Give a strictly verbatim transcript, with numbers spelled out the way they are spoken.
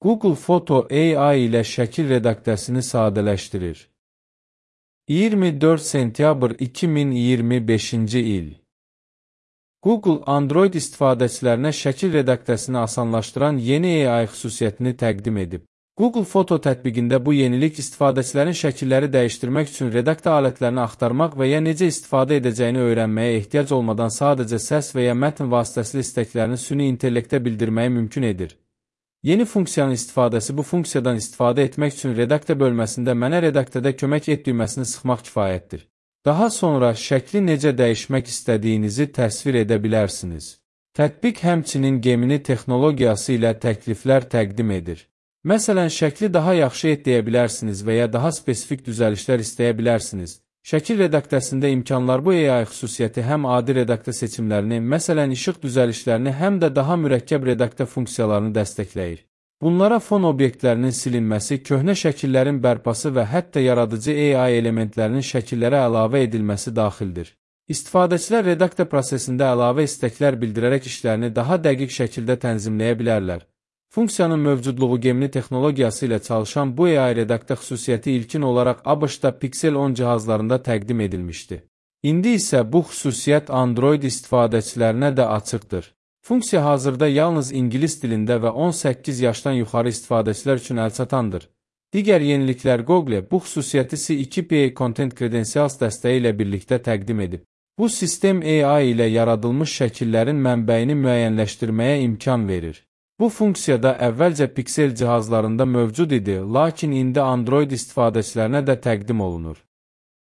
Google Photo A I ilə şəkil redaktəsini sadələşdirir. iyirmi dörd sentyabr iki min iyirmi beşinci il. Google Android istifadəçilərinə şəkil redaktəsini asanlaşdıran yeni A I xüsusiyyətini təqdim edib. Google Photo tətbiqində bu yenilik istifadəçilərin şəkilləri dəyişdirmək üçün redakta alətlərini axtarmaq və ya necə istifadə edəcəyini öyrənməyə ehtiyac olmadan sadəcə səs və ya mətn vasitəsilə istəklərini süni intellektə bildirməyi mümkün edir. Yeni funksiyanın istifadəsi bu funksiyadan istifadə etmək üçün redakta bölməsində mənə redaktədə kömək et düyməsini sıxmaq kifayətdir. Daha sonra şəkli necə dəyişmək istədiyinizi təsvir edə bilərsiniz. Tətbiq həmçinin Gemini texnologiyası ilə təkliflər təqdim edir. Məsələn, şəkli daha yaxşı et deyə bilərsiniz və ya daha spesifik düzəlişlər istəyə bilərsiniz. Şəkil redaktəsində imkanlar bu A I xüsusiyyəti həm adi redakta seçimlərini, məsələn, işıq düzəlişlərini, həm də daha mürəkkəb redakta funksiyalarını dəstəkləyir. Bunlara fon obyektlərinin silinməsi, köhnə şəkillərin bərpası və hətta yaradıcı A I elementlərinin şəkillərə əlavə edilməsi daxildir. İstifadəçilər redakta prosesində əlavə istəklər bildirərək işlərini daha dəqiq şəkildə tənzimləyə bilərlər. Funksiyanın mövcudluğu Gemini texnologiyası ilə çalışan bu A I redakta xüsusiyyəti ilkin olaraq ABŞ-da Pixel on cihazlarında təqdim edilmişdi. İndi isə bu xüsusiyyət Android istifadəçilərinə də açıqdır. Funksiya hazırda yalnız ingilis dilində və on səkkiz yaşdan yuxarı istifadəçilər üçün əlçatandır. Digər yeniliklər Google bu xüsusiyyəti C iki P A Content Credentials dəstəyi ilə birlikdə təqdim edib. Bu sistem A I ilə yaradılmış şəkillərin mənbəyini müəyyənləşdirməyə imkan verir. Bu funksiyada əvvəlcə Pixel cihazlarında mövcud idi, lakin indi Android istifadəçilərinə də təqdim olunur.